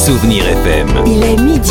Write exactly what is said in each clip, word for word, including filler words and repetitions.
Souvenir F M. Il est midi.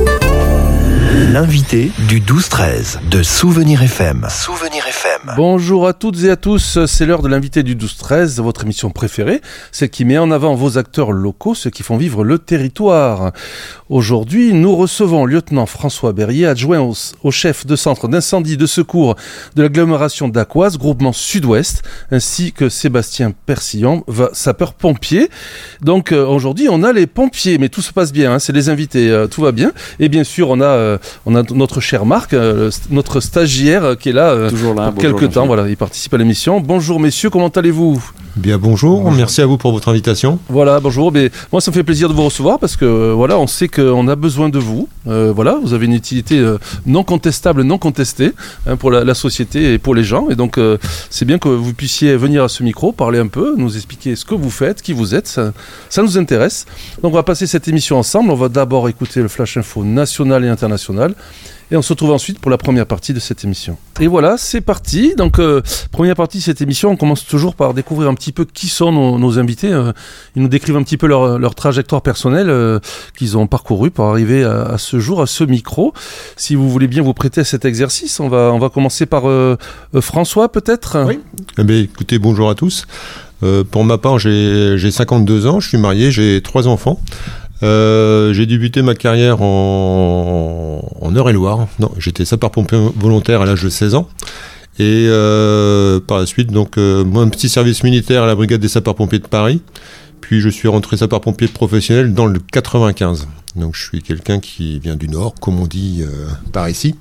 L'invité du douze treize de Souvenir F M. Souvenir F M. Bonjour à toutes et à tous, c'est l'heure de l'invité du douze treize, votre émission préférée, celle qui met en avant vos acteurs locaux, ceux qui font vivre le territoire. Aujourd'hui, nous recevons lieutenant François Berrier, adjoint au, au chef de centre d'incendie de secours de l'agglomération d'Aquoise, groupement Sud-Ouest, ainsi que Sébastien Persillon, sapeur-pompier. Donc euh, aujourd'hui, on a les pompiers, mais tout se passe bien, hein, c'est les invités, euh, tout va bien. Et bien sûr, on a... Euh, On a notre cher Marc, euh, notre stagiaire euh, qui est là euh, Toujours là, pour quelques temps. Voilà, il participe à l'émission. Bonjour messieurs, comment allez-vous ? Bien bonjour. bonjour, merci à vous pour votre invitation. Voilà, bonjour. Mais moi, ça me fait plaisir de vous recevoir parce que euh, voilà, on sait qu'on a besoin de vous. Euh, voilà, vous avez une utilité euh, non contestable, non contestée hein, pour la, la société et pour les gens. Et donc, euh, c'est bien que vous puissiez venir à ce micro, parler un peu, nous expliquer ce que vous faites, qui vous êtes. Ça, ça nous intéresse. Donc, on va passer cette émission ensemble. On va d'abord écouter le Flash Info national et international. Et on se retrouve ensuite pour la première partie de cette émission. Et voilà, c'est parti. Donc, euh, première partie de cette émission, on commence toujours par découvrir un petit peu qui sont nos, nos invités. Euh, ils nous décrivent un petit peu leur, leur trajectoire personnelle euh, qu'ils ont parcouru pour arriver à, à ce jour, à ce micro. Si vous voulez bien vous prêter à cet exercice, on va, on va commencer par euh, euh, François, peut-être. Oui. Eh bien, écoutez, bonjour à tous. Euh, pour ma part, j'ai, j'ai cinquante-deux ans, je suis marié, j'ai trois enfants. Euh, j'ai débuté ma carrière en, en Eure-et-Loire. Non, j'étais sapeur-pompier volontaire à l'âge de seize ans. Et euh, par la suite, donc, euh, moi, un petit service militaire à la brigade des sapeurs-pompiers de Paris. Puis je suis rentré sapeur-pompier professionnel dans le quatre-vingt-quinze. Donc je suis quelqu'un qui vient du Nord, comme on dit euh, par ici.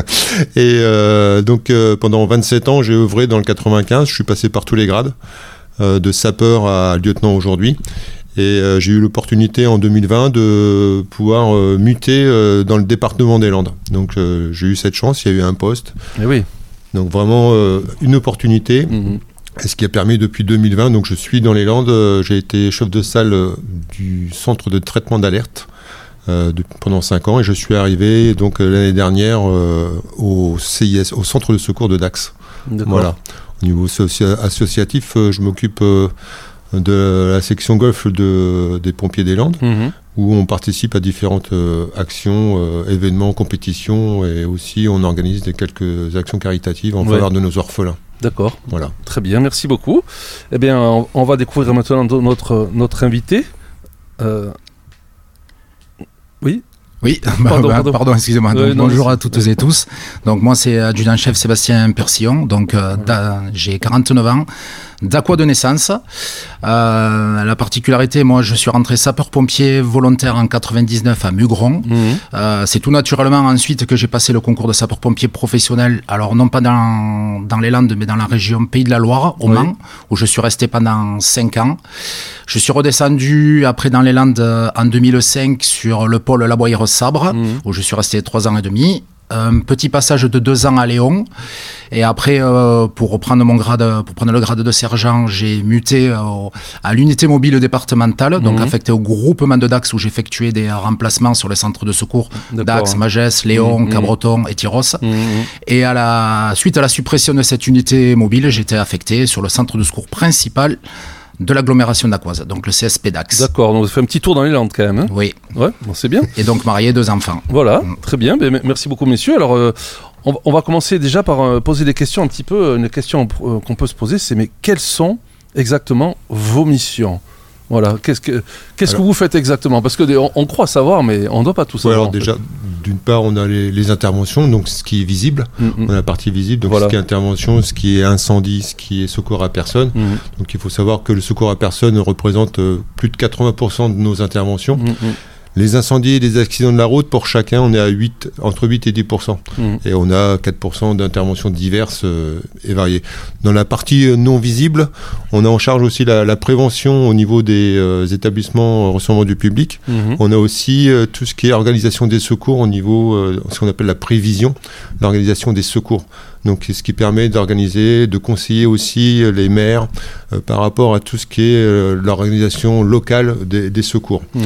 Et euh, donc euh, pendant vingt-sept ans, j'ai œuvré dans le quatre-vingt-quinze. Je suis passé par tous les grades, euh, de sapeur à lieutenant aujourd'hui. Et euh, j'ai eu l'opportunité en deux mille vingt de pouvoir euh, muter euh, dans le département des Landes. Donc euh, j'ai eu cette chance, il y a eu un poste. Et oui. Donc vraiment euh, une opportunité. Mmh. Et ce qui a permis depuis deux mille vingt, donc je suis dans les Landes, euh, j'ai été chef de salle euh, du centre de traitement d'alerte euh, de, pendant cinq ans. Et je suis arrivé donc euh, l'année dernière euh, au C I S, au centre de secours de Dax. D'accord. Voilà. Au niveau socia- associatif, euh, je m'occupe... Euh, de la section golf de, des pompiers des Landes, mmh. où on participe à différentes euh, actions, euh, événements, compétitions, et aussi on organise des, quelques actions caritatives en ouais. faveur de nos orphelins. D'accord, voilà. Très bien, merci beaucoup. Eh bien, on, on va découvrir maintenant notre, notre invité. Euh... Oui Oui, pardon, pardon, pardon excusez-moi. Euh, donc, non, bonjour à toutes et tous. Donc moi c'est adjudant-chef Sébastien Persillon. Donc euh, da, j'ai quarante-neuf ans, d'Aqua de naissance. Euh, la particularité, moi je suis rentré sapeur-pompier volontaire en quatre-vingt-dix-neuf à Mugron. Mmh. Euh, c'est tout naturellement ensuite que j'ai passé le concours de sapeur-pompier professionnel. Alors non pas dans, dans les Landes, mais dans la région Pays de la Loire, au oui. Mans, où je suis resté pendant cinq ans. Je suis redescendu après dans les Landes en deux mille cinq sur le pôle La Boyer-Sabre, mmh. où je suis resté trois ans et demi. Un petit passage de deux ans à Léon. Et après, euh, pour reprendre mon grade, pour prendre le grade de sergent, j'ai muté euh, à l'unité mobile départementale, donc mmh. affecté au groupement de Dax où j'effectuais des remplacements sur les centres de secours. D'accord. Dax, Magès, Léon, mmh. Cabreton et Tyros. Mmh. Et à la suite à la suppression de cette unité mobile, j'étais affecté sur le centre de secours principal de l'agglomération d'Aquoise, donc le C S P Dax. D'accord, donc vous fait un petit tour dans les Landes quand même. Hein. Oui. Ouais, bon, c'est bien. Et donc marié, deux enfants. Voilà, mmh. très bien. Ben, merci beaucoup messieurs. Alors, euh, on, on va commencer déjà par euh, poser des questions un petit peu. Une question euh, qu'on peut se poser, c'est mais quelles sont exactement vos missions ? Voilà, qu'est-ce que qu'est-ce alors, que vous faites exactement ? Parce que on, on croit savoir, mais on ne doit pas tout savoir. Ouais, alors déjà, d'une part, on a les, les interventions, donc ce qui est visible, mm-hmm. on a la partie visible, donc voilà. ce qui est intervention, ce qui est incendie, ce qui est secours à personne. Mm-hmm. Donc il faut savoir que le secours à personne représente euh, plus de quatre-vingts pour cent de nos interventions. Mm-hmm. Les incendies et les accidents de la route, pour chacun, on est à huit, entre huit et dix pour cent. Mmh. Et on a quatre pour cent d'interventions diverses euh, et variées. Dans la partie non visible, on a en charge aussi la, la prévention au niveau des euh, établissements recevant du public. Mmh. On a aussi euh, tout ce qui est organisation des secours au niveau, euh, ce qu'on appelle la prévision, l'organisation des secours. Donc, ce qui permet d'organiser, de conseiller aussi les maires euh, par rapport à tout ce qui est euh, l'organisation locale des, des secours. Mmh.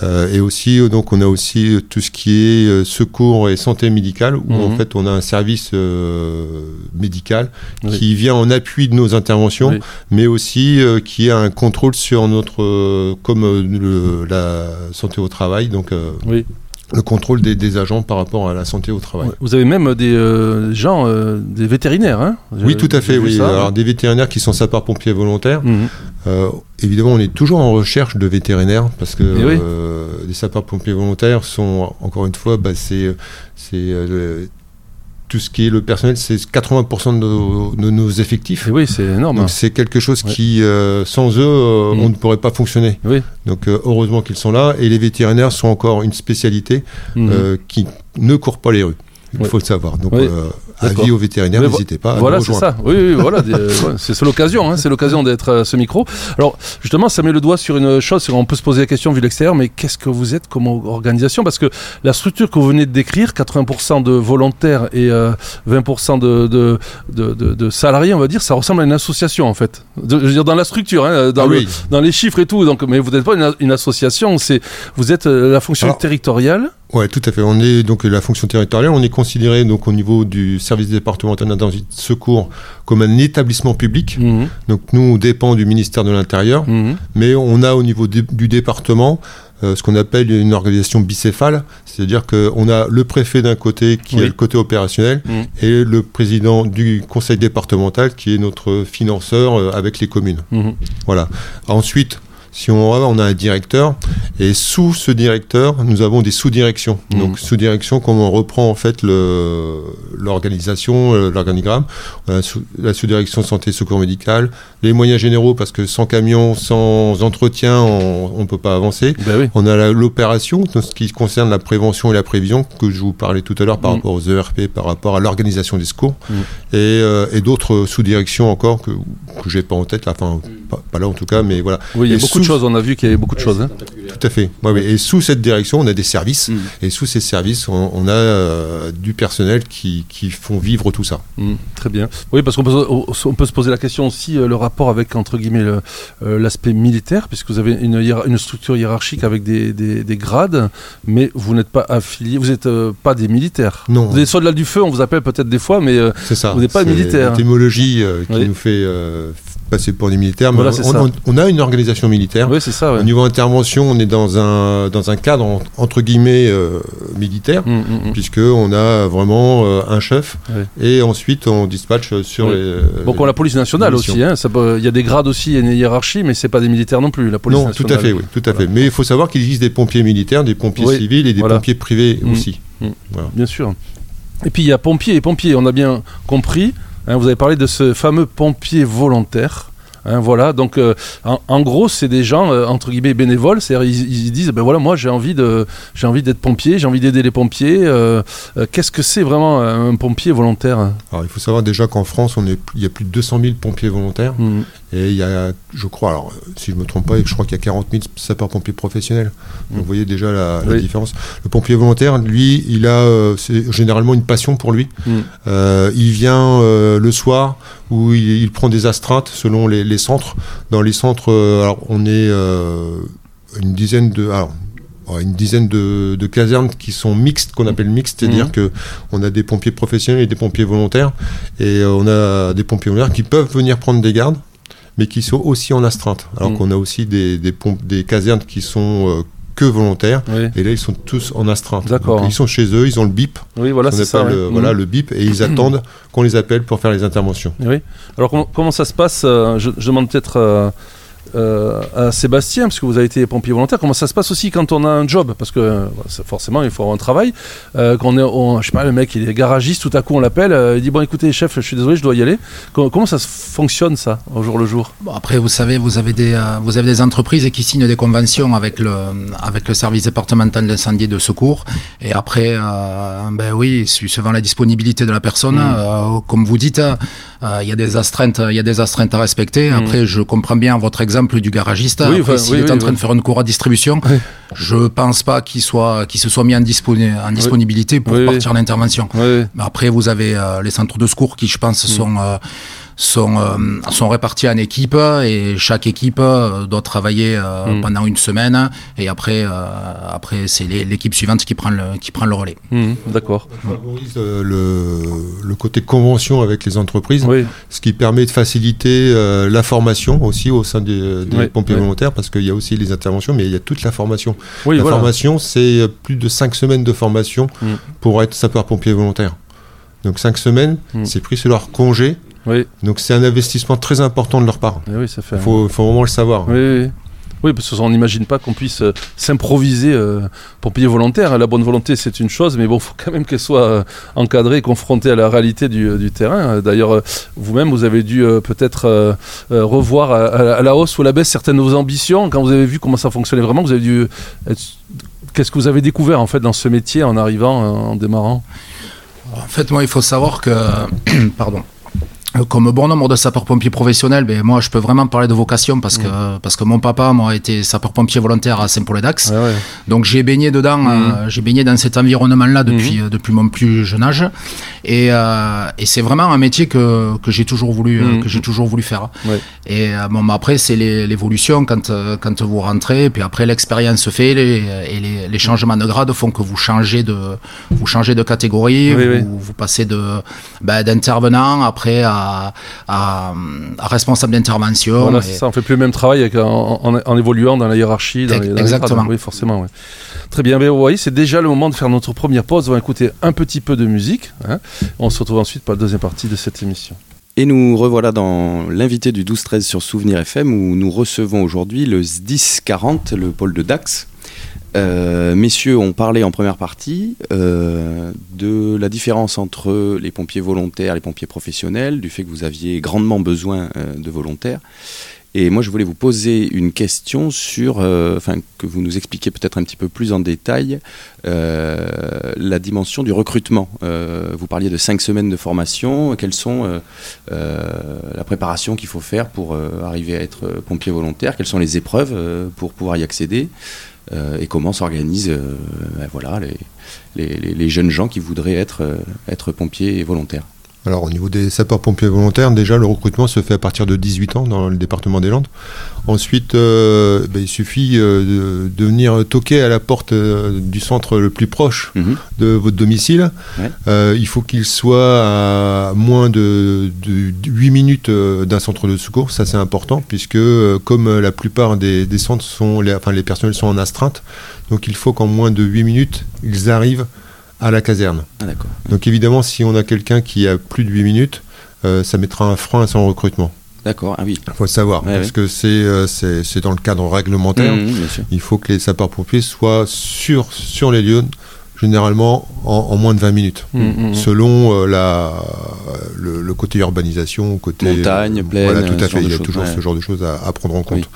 Euh, et aussi, donc, on a aussi tout ce qui est euh, secours et santé médicale, où Mhm. en fait, on a un service euh, médical Oui. qui vient en appui de nos interventions, Oui. mais aussi euh, qui a un contrôle sur notre, euh, comme euh, le, la santé au travail, donc euh, Oui. le contrôle des, des agents par rapport à la santé au travail. Ouais. Vous avez même des euh, gens, euh, des vétérinaires, hein. Oui, tout à fait. J'ai vu Oui. ça, Alors, hein. des vétérinaires qui sont sapeurs-pompiers volontaires. Mhm. Euh, évidemment, on est toujours en recherche de vétérinaires parce que Eh oui. euh, les sapeurs-pompiers volontaires sont, encore une fois, bah, c'est, c'est euh, le- tout ce qui est le personnel, c'est quatre-vingts pour cent de nos, de nos effectifs. Et oui, c'est énorme. Donc c'est quelque chose Ouais. qui, euh, sans eux, euh, Mhm. on ne pourrait pas fonctionner. Oui. Donc euh, heureusement qu'ils sont là. Et les vétérinaires sont encore une spécialité Mhm. euh, qui ne court pas les rues. Il Ouais. faut le savoir. Donc Oui. euh, D'accord. avis aux vétérinaires, Mais vo- n'hésitez pas à Voilà, nous c'est rejoindre. ça. Oui, oui, voilà. des- euh, ouais, c'est, c'est l'occasion, hein, c'est l'occasion d'être à ce micro. Alors, justement, ça met le doigt sur une chose. On peut se poser la question vu l'extérieur, mais qu'est-ce que vous êtes comme organisation ? Parce que la structure que vous venez de décrire, quatre-vingts pour cent de volontaires et euh, vingt pour cent de, de, de, de, de salariés, on va dire, ça ressemble à une association en fait. De- je veux dire dans la structure, hein, dans, Ah le, oui. dans les chiffres et tout. Donc, mais vous n'êtes pas une, une association. C'est, vous êtes euh, la fonction Alors, territoriale. Ouais, tout à fait. On est donc la fonction territoriale. On est considéré donc au niveau du service départemental d'incendie de secours comme un établissement public. Mhm. Donc nous, on dépend du ministère de l'Intérieur, Mhm. mais on a au niveau dé- du département euh, ce qu'on appelle une organisation bicéphale, c'est-à-dire qu'on a le préfet d'un côté qui Oui. est le côté opérationnel Mhm. et le président du conseil départemental qui est notre financeur euh, avec les communes. Mhm. Voilà. Ensuite, si on va, on a un directeur et sous ce directeur, nous avons des sous-directions. Mhm. Donc sous-direction, comme on reprend en fait le, l'organisation, euh, l'organigramme, on a sous- la sous-direction santé et secours médical, les moyens généraux parce que sans camion, sans entretien, on ne peut pas avancer. Ben oui. On a la- l'opération, tout ce qui concerne la prévention et la prévision, que je vous parlais tout à l'heure par Mhm. rapport aux E R P, par rapport à l'organisation des secours, Mhm. et, euh, et d'autres sous-directions encore que, que j'ai pas en tête, là, enfin, pas, pas là en tout cas, mais voilà. Oui, il y a Et beaucoup de sous- choses. On a vu qu'il y avait beaucoup de choses. Hein. Tout à fait. Ouais, ouais. Et sous cette direction, on a des services, Mhm. et sous ces services, on, on a euh, du personnel qui, qui font vivre tout ça. Mm, très bien. Oui, parce qu'on peut, on peut se poser la question aussi, euh, le rapport avec, entre guillemets, le, euh, l'aspect militaire, puisque vous avez une, hiérar- une structure hiérarchique avec des, des, des grades, mais vous n'êtes pas affilié, vous n'êtes euh, pas des militaires. Non. Vous êtes soldats du feu, on vous appelle peut-être des fois, mais euh, C'est ça. Vous n'êtes pas C'est militaire. l'étymologie euh, qui Oui. nous fait euh, passer pour des militaires. Mais Voilà, on, c'est ça. on- on a une organisation militaire. oui, c'est ça. Ouais. Au niveau intervention, on est dans un, dans un cadre en- entre guillemets euh, militaire, Mm, mm, mm. puisqu'on a vraiment euh, un chef, Ouais. et ensuite on dispatche sur Oui. les... euh, Bon, comme la police nationale missions. aussi, hein, ça peut- il y a des grades aussi, il y a une hiérarchie, mais c'est pas des militaires non plus, la police Non, nationale. tout à fait, oui, tout à Voilà. fait. Mais il faut savoir qu'il existe des pompiers militaires, des pompiers Oui, civils et des voilà. pompiers privés Mm. aussi. Mm. Voilà. Bien sûr. Et puis il y a pompiers et pompiers, on a bien compris. Hein, vous avez parlé de ce fameux pompier volontaire. Hein, voilà, donc euh, en, en gros, c'est des gens euh, entre guillemets bénévoles, c'est-à-dire ils, ils disent ben voilà, moi j'ai envie de, j'ai envie d'être pompier, j'ai envie d'aider les pompiers. euh, euh, qu'est-ce que c'est vraiment un pompier volontaire ? Alors il faut savoir déjà qu'en France, on est, il y a plus de deux cent mille pompiers volontaires, Mm. et il y a, je crois, alors si je me trompe pas, je crois qu'il y a quarante mille sapeurs-pompiers professionnels. Donc, Mm. vous voyez déjà la, la Oui. différence. Le pompier volontaire, lui, il a euh, c'est généralement une passion pour lui. Mm. Euh, il vient euh, le soir où il, il prend des astreintes selon les, les centres. Dans les centres, euh, alors on est euh, une dizaine de, alors, ouais, une dizaine de, de casernes qui sont mixtes, qu'on appelle mixtes, c'est-à-dire Mhm. que on a des pompiers professionnels et des pompiers volontaires, et euh, on a des pompiers volontaires qui peuvent venir prendre des gardes, mais qui sont aussi en astreinte. Alors Mhm. qu'on a aussi des, des, pompes, des casernes qui sont euh, que volontaires. Oui. Et là, ils sont tous en astreinte. D'accord. Donc, ils sont chez eux, ils ont le bip, Oui, voilà, on c'est ça. appelle, ouais. euh, voilà, Mm. le bip, et ils attendent qu'on les appelle pour faire les interventions. Oui. Alors comment, comment ça se passe euh, je, je demande peut-être euh, euh, à Sébastien, parce que vous avez été pompier volontaire, comment ça se passe aussi quand on a un job ? Parce que euh, c'est- forcément, il faut avoir un travail. Euh, quand on est, on- je sais pas, le mec, il est garagiste, tout à coup on l'appelle, euh, il dit bon, écoutez, chef, je suis désolé, je dois y aller. Comment, comment ça se fonctionne ça, au jour le jour ? Bon, après, vous savez, vous avez des, euh, vous avez des entreprises qui signent des conventions avec le, avec le service départemental d'incendie et de secours. Et après, euh, ben oui, suivant la disponibilité de la personne, Mm. euh, comme vous dites, euh, il y a des astreintes, il y a des astreintes à respecter. Mm. Après, je comprends bien votre exemple du garagiste. Oui, Après, enfin, s'il oui, est oui, en train oui. de faire une cour à distribution, Oui. je pense pas qu'il soit, qu'il se soit mis en, disponi- en disponibilité pour Oui, oui. partir en intervention. Oui. Mais après, vous avez euh, les centres de secours qui, je pense, sont, euh, sont, euh, sont répartis en équipes et chaque équipe euh, doit travailler euh, mmh. pendant une semaine et après, euh, après c'est les, l'équipe suivante qui prend le, qui prend le relais. Mmh, d'accord. Ça favorise euh, le, le côté convention avec les entreprises, oui. ce qui permet de faciliter euh, la formation aussi au sein des, des oui, pompiers oui. volontaires, parce qu'il y a aussi les interventions, mais il y a toute la formation. Oui, la voilà. formation, c'est plus de cinq semaines de formation mmh. pour être sapeur-pompier volontaire. Donc cinq semaines, mmh. c'est pris sur leur congé. Oui. Donc c'est un investissement très important de leur part. Il oui, faut, faut vraiment le savoir. Oui, oui. oui parce qu'on n'imagine pas qu'on puisse euh, s'improviser euh, pompier volontaire. La bonne volonté, c'est une chose, mais bon, il faut quand même qu'elle soit euh, encadrée, confrontée à la réalité du, du terrain. D'ailleurs, euh, vous-même, vous avez dû euh, peut-être euh, euh, revoir à, à la hausse ou à la baisse certaines de vos ambitions. Quand vous avez vu comment ça fonctionnait vraiment, vous avez dû être... Qu'est-ce que vous avez découvert en fait dans ce métier en arrivant, en démarrant ? En fait, moi, il faut savoir que... Pardon. Comme bon nombre de sapeurs-pompiers professionnels, ben moi je peux vraiment parler de vocation parce que, mmh. parce que mon papa moi, a été sapeur-pompier volontaire à Saint-Paul-et-Dax. Ah ouais. Donc j'ai baigné dedans, mmh. euh, j'ai baigné dans cet environnement-là depuis, mmh. euh, depuis mon plus jeune âge. Et, euh, et c'est vraiment un métier que, que j'ai toujours voulu, mmh. euh, que j'ai toujours voulu faire. Ouais. Et euh, bon, après c'est les, l'évolution quand, euh, quand vous rentrez, puis après l'expérience se fait les, et les, les changements de grade font que vous changez de, vous changez de catégorie, oui, vous, oui. vous passez de, ben, d'intervenant après à À, à, à responsable d'intervention. Voilà, c'est ça, on ne fait plus le même travail avec, en, en, en évoluant dans la hiérarchie. Dans les, dans Exactement. Les oui, forcément. Oui. Très bien, mais vous voyez, c'est déjà le moment de faire notre première pause. On va écouter un petit peu de musique. Hein. On se retrouve ensuite pour la deuxième partie de cette émission. Et nous revoilà dans l'invité du douze treize sur Souvenir F M où nous recevons aujourd'hui le S D I S quarante, le pôle de Dax. Euh, messieurs ont parlé en première partie euh, de la différence entre les pompiers volontaires et les pompiers professionnels, du fait que vous aviez grandement besoin euh, de volontaires. Et moi, je voulais vous poser une question sur, euh, enfin, que vous nous expliquiez peut-être un petit peu plus en détail, euh, la dimension du recrutement. Euh, vous parliez de cinq semaines de formation. Quelles sont euh, euh, la préparation qu'il faut faire pour euh, arriver à être pompier volontaire ? Quelles sont les épreuves euh, pour pouvoir y accéder ? Euh, et comment s'organisent euh, ben voilà, les, les, les jeunes gens qui voudraient être, euh, être pompiers volontaires. Alors au niveau des sapeurs-pompiers volontaires, déjà le recrutement se fait à partir de dix-huit ans dans le département des Landes. Ensuite, euh, ben, il suffit euh, de, de venir toquer à la porte euh, du centre le plus proche mmh. de votre domicile. Ouais. Euh, il faut qu'il soit à moins de, de, de huit minutes euh, d'un centre de secours. Ça c'est important puisque euh, comme la plupart des, des centres sont, les, enfin les personnels sont en astreinte, donc il faut qu'en moins de huit minutes, ils arrivent à la caserne. Ah, d'accord. Donc évidemment, si on a quelqu'un qui a plus de huit minutes, euh, ça mettra un frein à son recrutement. D'accord, ah oui. Il faut le savoir, ouais, parce ouais. que c'est, euh, c'est, c'est dans le cadre réglementaire. Mmh, bien sûr. Il faut que les sapeurs-pompiers soient sur, sur les lieux, généralement en, en moins de vingt minutes, mmh, mmh. selon euh, la, le, le côté urbanisation, côté... Montagne, euh, plaine... Voilà, tout à fait, il y a choses, toujours ouais. ce genre de choses à, à prendre en compte. Oui.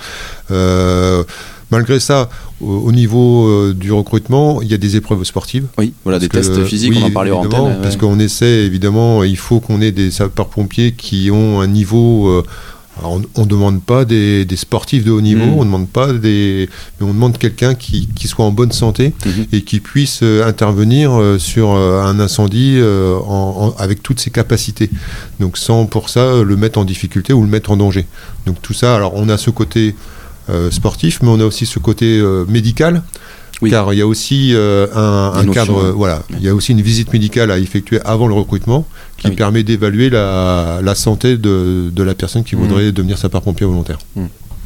Euh, Malgré ça, au, au niveau euh, du recrutement, il y a des épreuves sportives. Oui, voilà, des que, tests physiques, oui, on en parlait en antenne. Parce ouais. qu'on essaie, évidemment, il faut qu'on ait des sapeurs-pompiers qui ont un niveau... Euh, alors on ne demande pas des, des sportifs de haut niveau, mmh. on demande pas des, mais on demande quelqu'un qui, qui soit en bonne santé mmh. et qui puisse euh, intervenir euh, sur euh, un incendie euh, en, en, avec toutes ses capacités. Donc sans pour ça euh, le mettre en difficulté ou le mettre en danger. Donc tout ça, alors on a ce côté euh, sportif, mais on a aussi ce côté euh, médical. Oui. Car il y a aussi euh, un, un cadre, euh, voilà, oui. il y a aussi une visite médicale à effectuer avant le recrutement qui ah oui. permet d'évaluer la, la santé de, de la personne qui mmh. voudrait devenir sapeur-pompier volontaire. Mmh.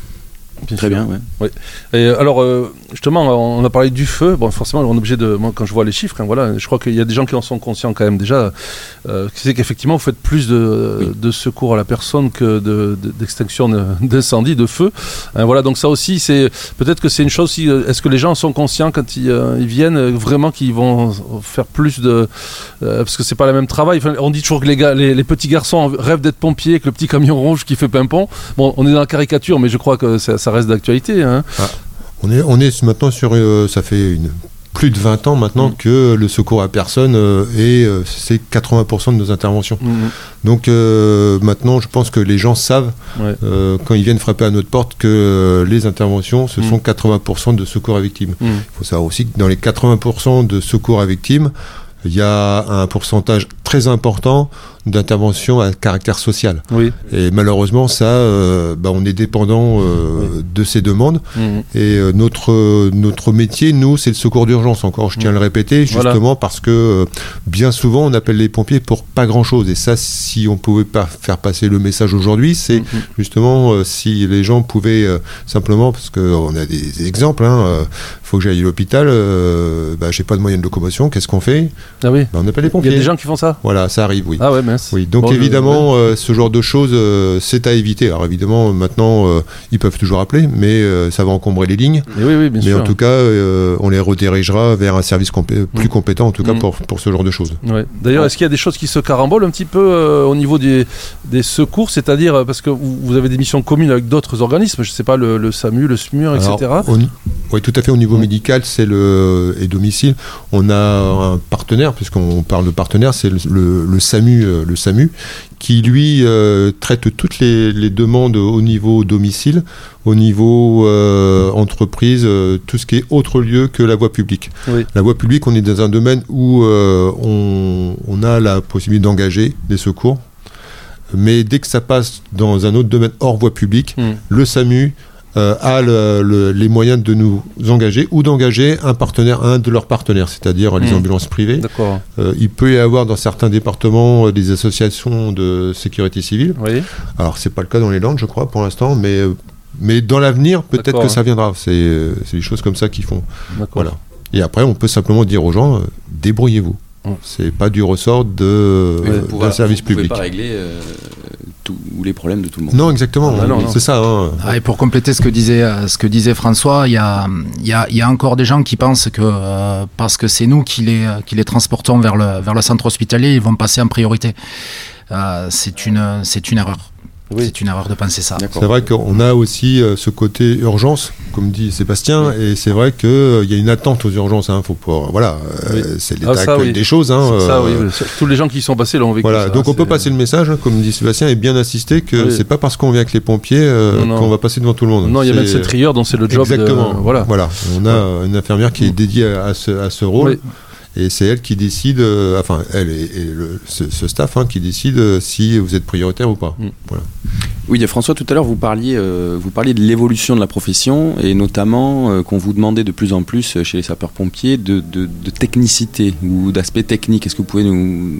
Bien Très sûr. bien, ouais. Oui. Et alors, euh, justement, on a parlé du feu. Bon, forcément, on est obligé de. Moi, quand je vois les chiffres, hein, voilà, je crois qu'il y a des gens qui en sont conscients quand même déjà. Euh, c'est qu'effectivement, vous faites plus de, oui. de secours à la personne que de, de, d'extinction de, d'incendie, de feu. Hein, voilà, donc ça aussi, c'est peut-être que c'est une chose. Si, est-ce que les gens sont conscients quand ils, euh, ils viennent vraiment qu'ils vont faire plus de. Euh, parce que c'est pas le même travail. Enfin, on dit toujours que les, gars, les, les petits garçons rêvent d'être pompiers, que le petit camion rouge qui fait pimpon. Bon, on est dans la caricature, mais je crois que ça, ça reste d'actualité. Hein. Ah, on, est, on est maintenant sur... Euh, ça fait une, plus de vingt ans maintenant mmh. que le secours à personne euh, est, euh, c'est quatre-vingts pour cent de nos interventions. Mmh. Donc euh, maintenant, je pense que les gens savent, ouais. euh, quand ils viennent frapper à notre porte, que euh, les interventions, ce mmh. sont quatre-vingts pour cent de secours à victimes. Il mmh. faut savoir aussi que dans les quatre-vingts pour cent de secours à victimes, il y a un pourcentage très très important d'intervention à caractère social. Oui. Et malheureusement, ça, euh, bah, on est dépendant euh, oui. de ces demandes. Mmh. Et euh, notre, euh, notre métier, nous, c'est le secours d'urgence. Encore, je tiens mmh. à le répéter, justement voilà. parce que euh, bien souvent, on appelle les pompiers pour pas grand-chose. Et ça, si on pouvait pas faire passer le message aujourd'hui, c'est mmh. justement euh, si les gens pouvaient euh, simplement, parce qu'on a des exemples, hein, euh, faut que j'aille à l'hôpital, euh, bah, j'ai pas de moyen de locomotion, qu'est-ce qu'on fait? Ah oui. Bah, on appelle les pompiers. Il y a des gens qui font ça? Voilà, ça arrive, oui. Ah ouais, mince. Oui, donc bon, évidemment, je... euh, ce genre de choses, euh, c'est à éviter. Alors évidemment, maintenant, euh, ils peuvent toujours appeler, mais euh, ça va encombrer les lignes. Et oui, oui, bien mais sûr. en tout cas, euh, on les redirigera vers un service compé- plus mmh. compétent, en tout cas, mmh. pour, pour ce genre de choses. Ouais. D'ailleurs, est-ce qu'il y a des choses qui se carambolent un petit peu euh, au niveau des, des secours, c'est-à-dire, parce que vous, vous avez des missions communes avec d'autres organismes, je ne sais pas, le, le SAMU, le SMUR, et cetera. Alors, on, oui, tout à fait, au niveau mmh. médical, c'est le et domicile, on a un partenaire, puisqu'on parle de partenaire, c'est le, le, le SAMU, le SAMU, qui lui euh, traite toutes les, les demandes au niveau domicile, au niveau euh, entreprise, euh, tout ce qui est autre lieu que la voie publique. Oui. La voie publique, on est dans un domaine où euh, on, on a la possibilité d'engager des secours, mais dès que ça passe dans un autre domaine hors voie publique, mmh. le SAMU Euh, a le, le, les moyens de nous engager ou d'engager un partenaire, un de leurs partenaires, c'est-à-dire mmh. les ambulances privées. D'accord. Euh, il peut y avoir dans certains départements euh, des associations de sécurité civile. Oui. Alors c'est pas le cas dans les Landes, je crois, pour l'instant, mais euh, mais dans l'avenir, peut-être D'accord. que ça viendra. C'est euh, c'est des choses comme ça qu'ils font. D'accord. Voilà. Et après, on peut simplement dire aux gens, euh, débrouillez-vous. Mmh. C'est pas du ressort de euh, pouvoir, d'un service vous public. Vous pouvez pas régler euh, tous les problèmes de tout le monde. Non, exactement. Ah, non, non. C'est ça. Hein. Ah, et pour compléter ce que disait ce que disait François, il y a il y a il y a encore des gens qui pensent que euh, parce que c'est nous qui les qui les transportons vers le vers le centre hospitalier, ils vont passer en priorité. Euh, c'est une c'est une erreur. Oui. C'est une erreur de penser ça. D'accord. C'est vrai qu'on a aussi euh, ce côté urgence, comme dit Sébastien, oui. et c'est vrai qu'il euh, y a une attente aux urgences. Hein, faut pas, voilà, oui. euh, c'est l'état ah, actuel oui. des choses. Hein, c'est ça, euh, oui. Tous les gens qui y sont passés l'ont vécu. Voilà. Ça, donc on c'est... peut passer le message, hein, comme dit Sébastien, et bien insister que oui. c'est pas parce qu'on vient avec les pompiers euh, non, non. qu'on va passer devant tout le monde. Non, il y a même cette trieur dont c'est le job. Exactement. De... Voilà. Voilà. On a ouais. une infirmière qui est dédiée à, à, ce, à ce rôle. Oui. Et c'est elle qui décide, euh, enfin elle et, et le, ce, ce staff hein, qui décide euh, si vous êtes prioritaire ou pas. Mm. Voilà. Oui, François, tout à l'heure vous parliez, euh, vous parliez de l'évolution de la profession et notamment euh, qu'on vous demandait de plus en plus chez les sapeurs-pompiers de, de, de technicité ou d'aspect technique. Est-ce que vous pouvez nous,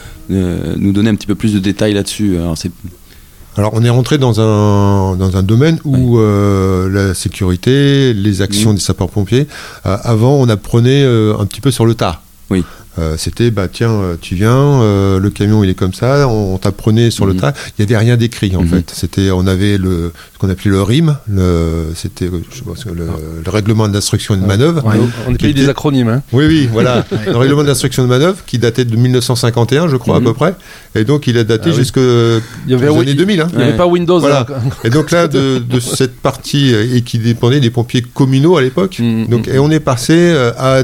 euh, nous donner un petit peu plus de détails là-dessus? Alors, c'est... Alors, on est rentré dans un, dans un domaine où oui. euh, la sécurité, les actions oui. des sapeurs-pompiers, euh, avant, on apprenait euh, un petit peu sur le tas. Oui. Euh, c'était, bah tiens, tu viens, euh, le camion il est comme ça, on, on t'apprenait sur mmh. le tas. Il n'y avait rien d'écrit en mmh. fait. C'était, on avait le, ce qu'on appelait le R I M, le, c'était je pense, le, le règlement d'instruction et de manœuvre. Ouais. On est payé des acronymes. Hein. Oui, oui, voilà. Le règlement d'instruction et de manœuvre qui datait de dix-neuf cent cinquante et un, je crois, mmh. à peu près. Et donc il a daté ah, oui. jusqu'aux années deux mille. Hein. Il n'y avait pas Windows. Voilà. Et donc là, de, de cette partie, et qui dépendait des pompiers communaux à l'époque, mmh. donc, et on est passé à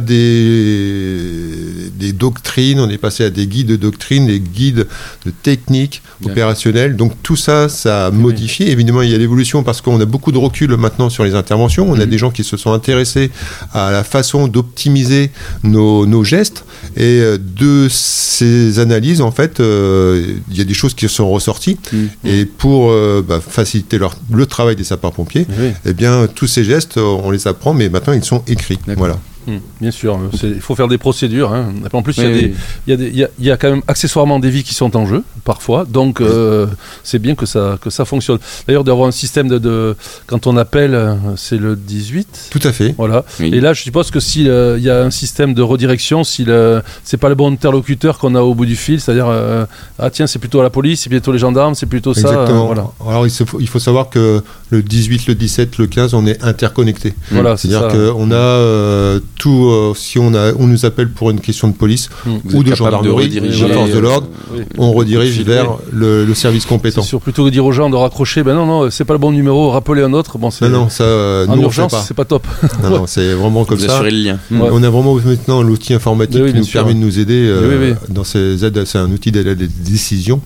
des, des doctrines, on est passé à des guides de doctrine, des guides de technique opérationnelle. Donc tout ça, ça a modifié. Évidemment, il y a l'évolution parce qu'on a beaucoup de recul maintenant sur les interventions. On mmh. a des gens qui se sont intéressés à la façon d'optimiser nos, nos gestes. Et de ces analyses, en fait, euh, il y a des choses qui sont ressorties. Mmh. Et pour euh, bah, faciliter leur, le travail des sapeurs-pompiers, mmh. eh bien, tous ces gestes, on les apprend, mais maintenant, ils sont écrits. D'accord. Voilà. Mmh, bien sûr, il faut faire des procédures. Hein. En plus, il oui, y, oui. y, y, y a quand même accessoirement des vies qui sont en jeu, parfois. Donc, oui. euh, c'est bien que ça, que ça fonctionne. D'ailleurs, d'avoir un système de, de... Quand on appelle, c'est le dix-huit. Tout à fait. Voilà. Oui. Et là, je suppose que s'il euh, y a un système de redirection, si le... c'est pas le bon interlocuteur qu'on a au bout du fil, c'est-à-dire, euh, ah tiens, c'est plutôt la police, c'est plutôt les gendarmes, c'est plutôt ça. Exactement. Euh, voilà. Alors, il faut, il faut savoir que le dix-huit, le dix-sept, le quinze, on est interconnectés. Voilà, c'est-à-dire c'est qu'on a euh, tout... Euh, si on, a, on nous appelle pour une question de police mmh. ou de gendarmerie, de, de force de l'ordre, euh, oui. on redirige vers le, le service compétent. C'est sûr, plutôt que de dire aux gens de raccrocher, ben non, non, c'est pas le bon numéro, rappelez un autre. Bon, c'est, non, non, ça, euh, en nous, urgence, on fait pas. c'est pas top. Non, non, c'est vraiment comme Vous ça. Assurez le lien. Ouais. On a vraiment maintenant l'outil informatique oui, qui nous sûr. permet de nous aider euh, oui, oui. dans ces aides. C'est un outil d'aide à la décision. Oui.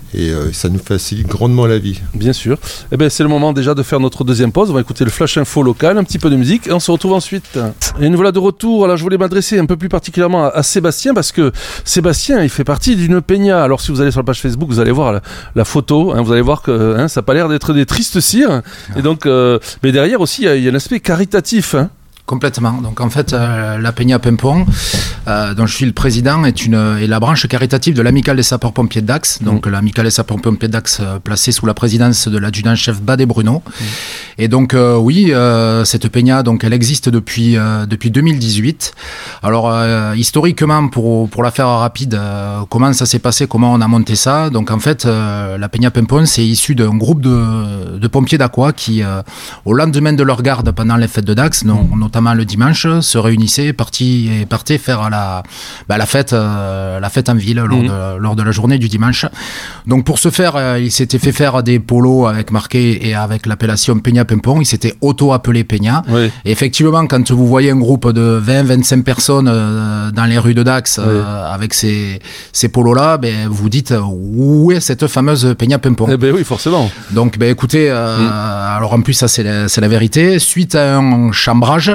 et euh, ça nous facilite grandement la vie. Bien sûr. Eh bien, c'est le moment déjà de faire notre deuxième pause. On va écouter le flash info local, un petit peu de musique et on se retrouve ensuite. Et nous voilà de retour. Alors, je voulais m'adresser un peu plus particulièrement à, à Sébastien parce que Sébastien, il fait partie d'une peña. Alors, si vous allez sur la page Facebook, vous allez voir la, la photo. Hein, vous allez voir que hein, ça n'a pas l'air d'être des tristes cires. Et donc, euh, mais derrière aussi, il y, y a un aspect caritatif. Hein. Complètement. Donc en fait, euh, la Peña Pimpon, euh, dont je suis le président, est, une, est la branche caritative de l'Amicale des sapeurs-pompiers de Dax. Donc mmh. l'Amicale des sapeurs-pompiers de Dax, euh, placée sous la présidence de l'adjudant-chef Badé Bruno. Mmh. Et donc euh, oui, euh, cette Peña, donc elle existe depuis euh, depuis deux mille dix-huit. Alors euh, historiquement, pour pour la faire rapide, euh, comment ça s'est passé, comment on a monté ça. Donc en fait, euh, la Peña Pimpon, c'est issu d'un groupe de de pompiers d'Aqua qui, euh, au lendemain de leur garde pendant les fêtes de Dax, donc, mmh. notamment le dimanche, se réunissaient, partis et partaient faire la, bah, la fête, euh, la fête en ville lors, mmh. de, lors de la journée du dimanche. Donc pour ce faire, euh, il s'était fait faire des polos avec marqué et avec l'appellation Peña Pimpon. Il s'était auto-appelé Peña. Oui. Et effectivement, quand vous voyez un groupe de vingt à vingt-cinq personnes euh, dans les rues de Dax oui. euh, avec ces, ces polos-là, ben, vous dites où est cette fameuse Peña Pimpon? Eh ben oui, forcément. Donc ben, écoutez, euh, mmh. alors en plus ça c'est la, c'est la vérité. Suite à un chambrage,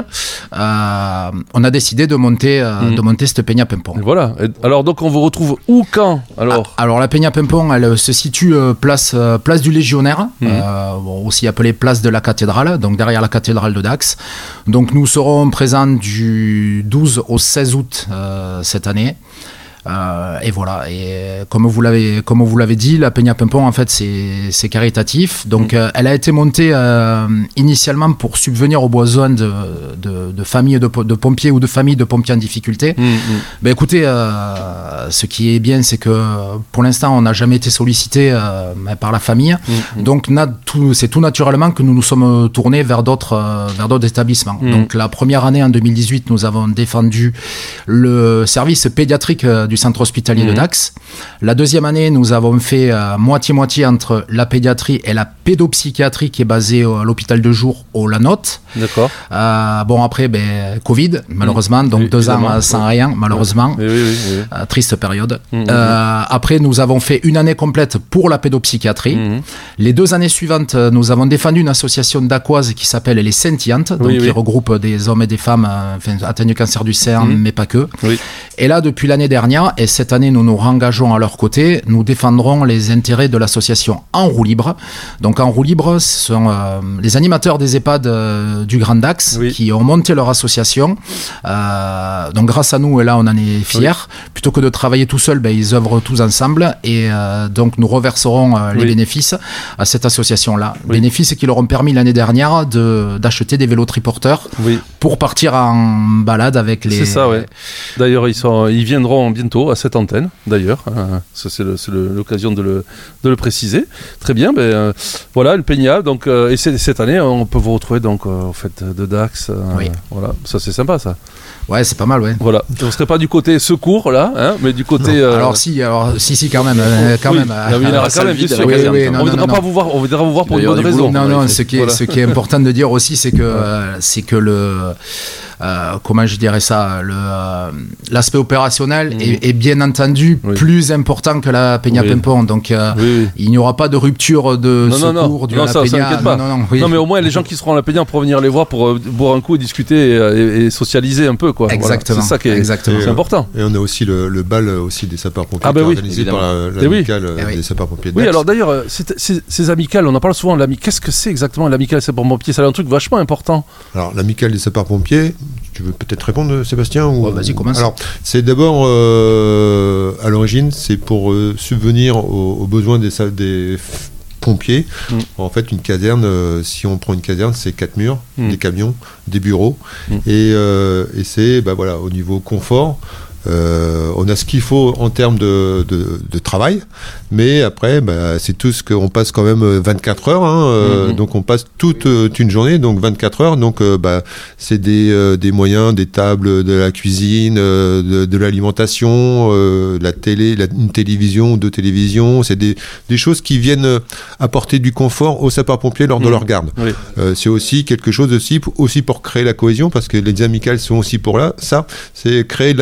Euh, on a décidé de monter, euh, mmh. de monter cette Peña Pimpon. Et voilà. Et alors donc on vous retrouve où, quand alors ah, Alors la Peña Pimpon, elle se situe euh, place, euh, place du Légionnaire, mmh. euh, bon, aussi appelée place de la Cathédrale, donc derrière la cathédrale de Dax. Donc nous serons présents du douze au seize août euh, cette année. Euh, et voilà, et comme vous l'avez comme vous l'avez dit, la Peña Pimpon en fait c'est c'est caritatif. Donc mmh. euh, elle a été montée euh, initialement pour subvenir aux besoins de de, de familles de, de pompiers ou de familles de pompiers en difficulté. Mmh. Ben écoutez, euh, ce qui est bien, c'est que pour l'instant on n'a jamais été sollicité euh, par la famille. Mmh. Donc na, tout, c'est tout naturellement que nous nous sommes tournés vers d'autres euh, vers d'autres établissements. Mmh. Donc la première année en deux mille dix-huit, nous avons défendu le service pédiatrique euh, du centre hospitalier mmh. de Dax. La deuxième année, nous avons fait euh, moitié-moitié entre la pédiatrie et la pédopsychiatrie qui est basée à l'hôpital de jour au Lanotte. D'accord. Euh, bon, après, ben, Covid, malheureusement, mmh. donc oui, deux évidemment. ans sans rien, malheureusement. Oui, oui, oui, oui. Euh, triste période. Mmh. Euh, après, nous avons fait une année complète pour la pédopsychiatrie. Mmh. Les deux années suivantes, nous avons défendu une association dacquoise qui s'appelle les Sentientes, donc oui, qui oui. regroupe des hommes et des femmes euh, enfin, atteints du cancer du sein, mmh. mais pas que. Oui. Et là, depuis l'année dernière, et cette année nous nous rengageons à leur côté, nous défendrons les intérêts de l'association En Roue Libre. Donc En Roue Libre, ce sont euh, les animateurs des EHPAD euh, du Grand Dax oui. qui ont monté leur association. Euh, donc grâce à nous, et là on en est fiers, oui. plutôt que de travailler tout seul, ben, ils œuvrent tous ensemble et euh, donc nous reverserons euh, les oui. bénéfices à cette association-là. Oui. Bénéfices qui leur ont permis l'année dernière de, d'acheter des vélos triporteurs oui. pour partir en balade avec les... C'est ça, ouais. D'ailleurs, ils, sont, ils viendront bientôt à cette antenne, d'ailleurs. Hein, ça, c'est, le, c'est le, l'occasion de le, de le préciser. Très bien, ben, euh, voilà, le Peña. Donc, euh, et c'est, cette année, on peut vous retrouver donc, euh, au fait de Dax. Euh, oui. Voilà, ça c'est sympa, ça. Ouais, c'est pas mal, ouais. Voilà, on ne serait pas du côté secours, là, hein, mais du côté... Euh... Alors si, alors, si, si, quand même. Euh, quand oui. même euh, il y en aura quand même, bien sûr. Oui, oui, non, on ne voudra pas vous voir, on voudra vous voir pour une bonne raison. Non, non, ce qui, est, voilà. ce qui est important de dire aussi, c'est que, euh, c'est que le... Euh, comment je dirais ça, le, euh, l'aspect opérationnel mmh. est, est bien entendu oui. plus important que la Peña oui. Pimpon. Donc euh, oui, oui. il n'y aura pas de rupture de non, secours non, non. durant non, la ça, Peña. Ça pas. Non, non, non, oui. non, mais au moins les gens qui seront à la Peña pour venir les voir pour euh, boire un coup et discuter et, et, et socialiser un peu. Quoi. Exactement. Voilà. C'est ça qui est, Exactement. C'est important. Et on a aussi le, le bal aussi des sapeurs-pompiers ah, bah oui, organisé par la, l'amicale oui. des oui. sapeurs-pompiers de Oui, Dax. alors d'ailleurs, c'est, c'est, ces amicales, on en parle souvent, l'ami... qu'est-ce que c'est exactement l'amicale des sapeurs-pompiers? C'est un truc vachement important. Alors l'amicale des sapeurs-pompiers, tu veux peut-être répondre, Sébastien ou... oh, Vas-y, commence. Alors, c'est d'abord, euh, à l'origine, c'est pour euh, subvenir aux, aux besoins des, des pompiers. Mm. En fait, une caserne, euh, si on prend une caserne, c'est quatre murs, mm. des camions, des bureaux. Mm. Et, euh, et c'est, bah, voilà, au niveau confort, Euh, on a ce qu'il faut en termes de, de, de travail, mais après, bah, c'est tout ce qu'on passe quand même vingt-quatre heures, hein, euh, mm-hmm. donc on passe toute, toute une journée, donc vingt-quatre heures, donc euh, bah, c'est des, euh, des moyens, des tables, de la cuisine, euh, de, de l'alimentation, euh, la télé, la, une télévision, deux télévisions, c'est des, des choses qui viennent apporter du confort aux sapeurs-pompiers lors mm-hmm. de leur garde. Oui. Euh, c'est aussi quelque chose aussi, aussi pour créer la cohésion, parce que les amicales sont aussi pour là, ça, c'est créer de la cohésion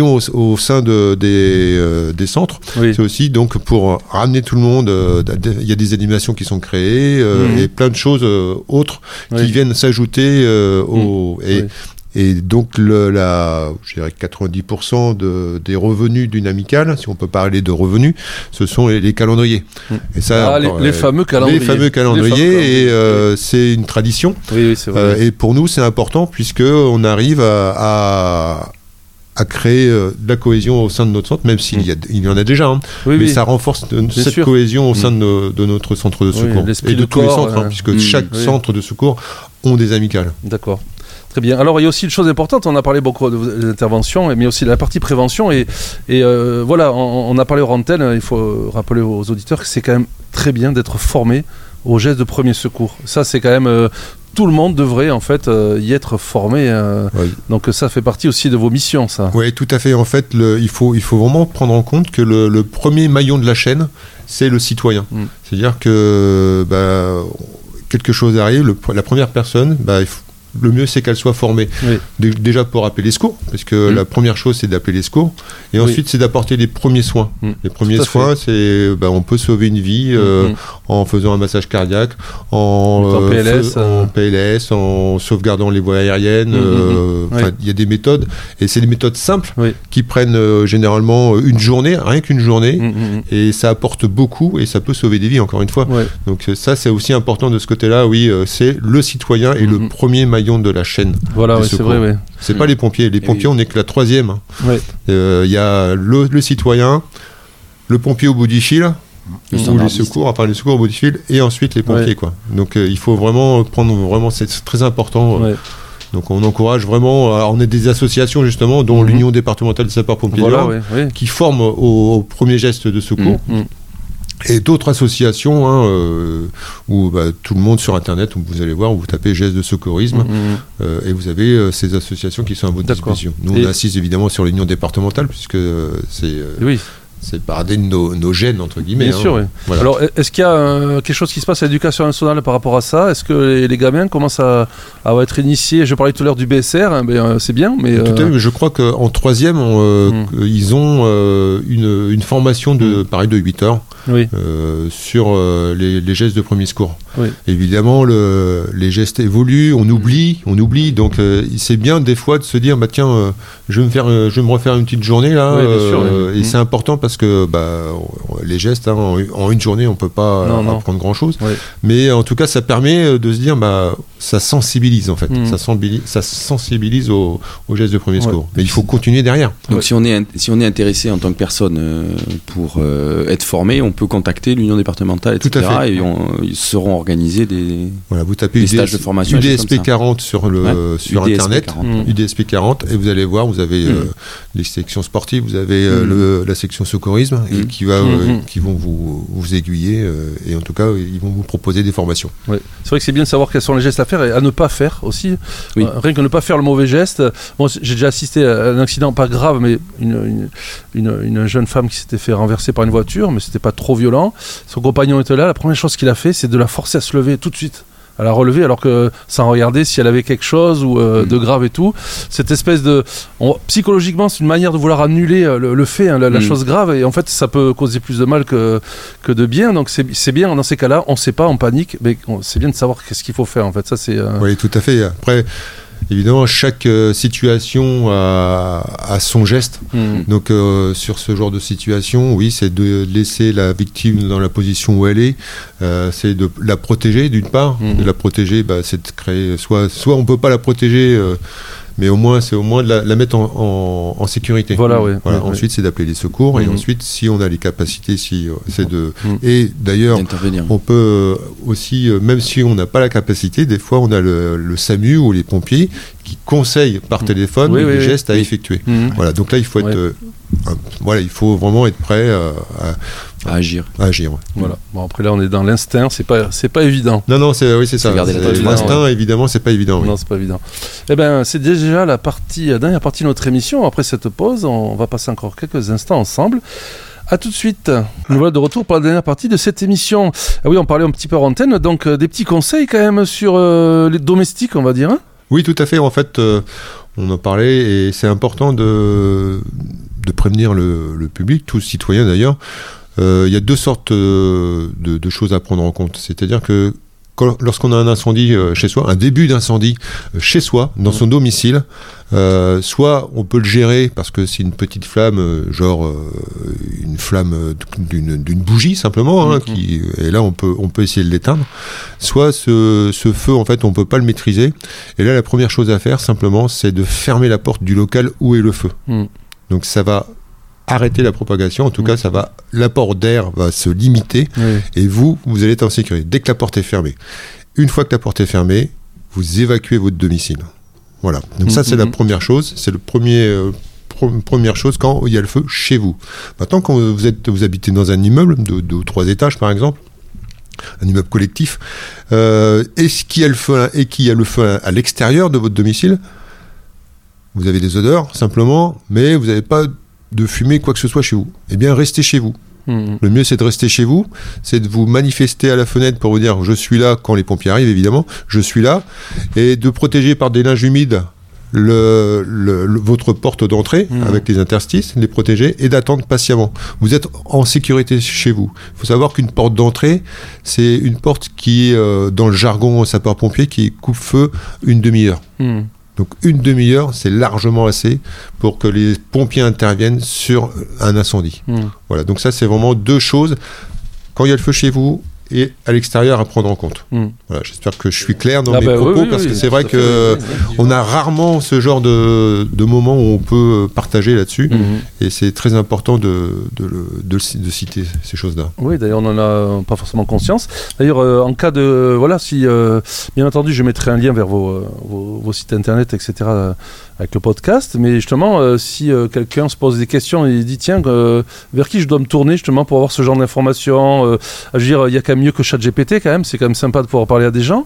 cohésion au, au sein de, des, euh, des centres. Oui. C'est aussi donc pour ramener tout le monde. Euh, il y a des animations qui sont créées euh, mmh. et plein de choses euh, autres oui. qui viennent s'ajouter euh, au. Mmh. Et, oui. Et donc, le, la, je dirais quatre-vingt-dix pour cent de, des revenus d'une amicale, si on peut parler de revenus, ce sont les, les calendriers. Et ça, ah, encore, les, les fameux calendriers. Les fameux calendriers, les fameux et euh, oui. c'est une tradition. Oui, oui, c'est vrai. Euh, et pour nous, c'est important puisqu'on arrive à, à, à créer euh, de la cohésion au sein de notre centre, même s'il mmh. y, a, il y en a déjà. Hein. Oui, mais oui. ça renforce de, cette sûr. cohésion au sein mmh. de, nos, de notre centre de secours. Oui, et de, de tous corps, les centres, euh, hein, puisque mmh. chaque oui. centre de secours ont des amicales. D'accord. Très bien. Alors, il y a aussi une chose importante, on a parlé beaucoup de l'intervention, mais aussi de la partie prévention. Et, et euh, voilà, on, on a parlé aux antennes, il faut rappeler aux auditeurs que c'est quand même très bien d'être formé aux gestes de premier secours. Ça, c'est quand même... Euh, tout le monde devrait en fait euh, y être formé. Euh, oui. Donc ça fait partie aussi de vos missions, ça. Oui, tout à fait. En fait, le, il, faut, il faut vraiment prendre en compte que le, le premier maillon de la chaîne, c'est le citoyen. Mm. C'est-à-dire que bah, quelque chose arrive, le, la première personne, bah, il faut, le mieux c'est qu'elle soit formée. Oui. Dé- déjà pour appeler les secours, parce que mmh. la première chose c'est d'appeler les secours, et oui. ensuite c'est d'apporter les premiers soins. Mmh. Les premiers soins, fait. c'est bah, on peut sauver une vie euh, mmh. en faisant un massage cardiaque, en, euh, en, P L S, feu, euh... en P L S, en sauvegardant les voies aériennes. Il mmh. euh, oui. y a des méthodes, et c'est des méthodes simples oui. qui prennent euh, généralement une journée, rien qu'une journée, mmh. et ça apporte beaucoup, et ça peut sauver des vies, encore une fois. Oui. Donc ça c'est aussi important de ce côté-là, oui, euh, c'est le citoyen et mmh. le premier maillon de la chaîne. Voilà, oui, c'est vrai. Oui. C'est mmh. pas les pompiers. Les pompiers, oui. on n'est que la troisième. Il hein. oui. euh, y a le, le citoyen, le pompier au bout du fil, le ou les secours, enfin les secours au bout du fil, et ensuite les pompiers. Oui. Quoi. Donc euh, il faut vraiment prendre, vraiment, c'est très important. Oui. Donc on encourage vraiment, alors on est des associations justement, dont mmh. l'Union départementale des sapeurs-pompiers voilà, oui, oui. qui forment au, au premier geste de secours. Mmh. Et d'autres associations hein, euh, où bah, tout le monde sur internet, où vous allez voir, où vous tapez gestes de secourisme mmh. euh, et vous avez euh, ces associations qui sont à votre D'accord. disposition. Nous et on assiste évidemment sur l'union départementale puisque euh, c'est euh, oui. c'est parader nos, nos gènes entre guillemets. Bien hein. sûr. Oui. Voilà. Alors est-ce qu'il y a euh, quelque chose qui se passe à l'éducation nationale par rapport à ça? Est-ce que les, les gamins commencent à, à être initiés? Je parlais tout à l'heure du B S R, hein, mais, euh, c'est bien. Mais, tout à fait, mais je crois qu'en troisième, on, euh, mmh. ils ont euh, une, une formation de, mmh. pareil, de huit heures. Oui. Euh, sur euh, les, les gestes de premier secours. Oui. Évidemment, le, les gestes évoluent, on oublie, on oublie. Donc, euh, c'est bien des fois de se dire, bah tiens, euh, je vais me faire, euh, je vais me refaire une petite journée là. Oui, euh, sûr, oui. Et mmh. c'est important parce que bah, les gestes, hein, en, en une journée, on peut pas non, apprendre non. grand chose. Oui. Mais en tout cas, ça permet de se dire, bah, ça sensibilise en fait, mmh. ça, sensibilise, ça sensibilise aux, aux gestes de premier ouais. secours. Mais il faut continuer derrière. Donc, ouais. si on est si on est intéressé en tant que personne euh, pour euh, être formé, on peut contacter l'union départementale, et cetera. Et on, ils seront organisés des, voilà, vous tapez des stages de formation. U D S P quarante sur, le, ouais. sur U D S P internet, quarante. U D S P quarante, et vous allez voir, vous avez mmh. euh, les sections sportives, vous avez euh, mmh. le, la section secourisme, mmh. et qui, va, euh, mmh. qui vont vous, vous aiguiller, euh, et en tout cas, ils vont vous proposer des formations. Ouais. C'est vrai que c'est bien de savoir quels sont les gestes à faire et à ne pas faire aussi. Oui. Euh, rien que ne pas faire le mauvais geste. Bon, j'ai déjà assisté à un accident, pas grave, mais une, une, une, une jeune femme qui s'était fait renverser par une voiture, mais c'était pas trop violent. Son compagnon était là, la première chose qu'il a fait, c'est de la forcer à se lever tout de suite. Elle a relevé alors que sans regarder si elle avait quelque chose ou euh, mmh. de grave et tout. Cette espèce de... On, psychologiquement, c'est une manière de vouloir annuler le, le fait, hein, la, la mmh. chose grave, et en fait, ça peut causer plus de mal que, que de bien. Donc c'est, c'est bien, dans ces cas-là, on ne sait pas, on panique, mais on, c'est bien de savoir qu'est-ce qu'il faut faire, en fait. Ça, c'est, euh... Oui, tout à fait. Après... Évidemment, chaque euh, situation a, a son geste. Mmh. Donc, euh, sur ce genre de situation, oui, c'est de laisser la victime dans la position où elle est. Euh, c'est de la protéger, d'une part. Mmh. De la protéger, bah, c'est de créer... Soit, soit on ne peut pas la protéger... Euh, mais au moins, c'est au moins de la, la mettre en, en, en sécurité. Voilà, oui. Voilà. Oui, ensuite, oui. c'est d'appeler les secours. Mmh. Et ensuite, si on a les capacités, si, c'est de... Mmh. Et d'ailleurs, on peut aussi, même si on n'a pas la capacité, des fois, on a le, le SAMU ou les pompiers qui conseillent par téléphone mmh. oui, les oui, gestes oui. à effectuer. Mmh. Voilà. Donc là, il faut être... Ouais. Euh, voilà, il faut vraiment être prêt euh, à, à agir. À agir, ouais. Voilà. Bon, après là, on est dans l'instinct, c'est pas, c'est pas évident. Non, non, c'est, oui, c'est ça. C'est l'instinct, ouais. évidemment, c'est pas évident. Oui. Non, c'est pas évident. Eh ben, c'est déjà la partie, la dernière partie de notre émission. Après cette pause, on va passer encore quelques instants ensemble. A tout de suite. Nous voilà de retour pour la dernière partie de cette émission. Ah oui, on parlait un petit peu en antenne, donc euh, des petits conseils quand même sur euh, les domestiques, on va dire. Hein. Oui, tout à fait. En fait, euh, on en parlait, et c'est important de, de prévenir le, le public, tous citoyens d'ailleurs. Il euh, y a deux sortes de, de choses à prendre en compte. C'est-à-dire que quand, lorsqu'on a un incendie euh, chez soi, un début d'incendie euh, chez soi, dans son domicile, euh, soit on peut le gérer parce que c'est une petite flamme, euh, genre euh, une flamme d'une, d'une bougie simplement, hein, mm-hmm. qui, et là on peut, on peut essayer de l'éteindre. Soit ce, ce feu, en fait, on peut pas le maîtriser. Et là, la première chose à faire, simplement, c'est de fermer la porte du local où est le feu. Mm. Donc ça va arrêter la propagation, en tout mmh. cas ça va, l'apport d'air va se limiter, oui. et vous, vous allez être en sécurité. Dès que la porte est fermée, une fois que la porte est fermée, vous évacuez votre domicile. Voilà, donc mmh. ça c'est mmh. la première chose, c'est le premier, euh, pr- première chose quand il y a le feu chez vous. Maintenant quand vous, êtes, vous habitez dans un immeuble de deux ou trois étages par exemple, un immeuble collectif, euh, et qui a le feu, et qui a le feu à, à l'extérieur de votre domicile, vous avez des odeurs simplement, mais vous n'avez pas de fumer quoi que ce soit chez vous. Eh bien, restez chez vous. Mmh. Le mieux, c'est de rester chez vous, c'est de vous manifester à la fenêtre pour vous dire « je suis là » quand les pompiers arrivent, évidemment, « je suis là », et de protéger par des linges humides le, le, le, votre porte d'entrée, mmh. avec les interstices, les protéger, et d'attendre patiemment. Vous êtes en sécurité chez vous. Il faut savoir qu'une porte d'entrée, c'est une porte qui est, euh, dans le jargon sapeur-pompier, qui coupe-feu une demi-heure. Mmh. Donc une demi-heure, c'est largement assez pour que les pompiers interviennent sur un incendie. Mmh. Voilà, donc ça c'est vraiment deux choses. Quand il y a le feu chez vous et à l'extérieur à prendre en compte. Mmh. Voilà, j'espère que je suis clair dans ah mes bah propos, oui, oui, parce oui, que c'est vrai que fait, on a rarement ce genre de, de moment où on peut partager là-dessus, mmh. et c'est très important de, de, de, de citer ces choses-là. Oui, d'ailleurs on n'en a pas forcément conscience. D'ailleurs, euh, en cas de... Voilà, si... Euh, bien entendu, je mettrai un lien vers vos, vos, vos sites internet, et cetera, euh, avec le podcast, mais justement, euh, si euh, quelqu'un se pose des questions et dit, tiens, euh, vers qui je dois me tourner justement pour avoir ce genre d'informations, euh, je veux dire, il y a quand même mieux que ChatGPT quand même, c'est quand même sympa de pouvoir parler à des gens.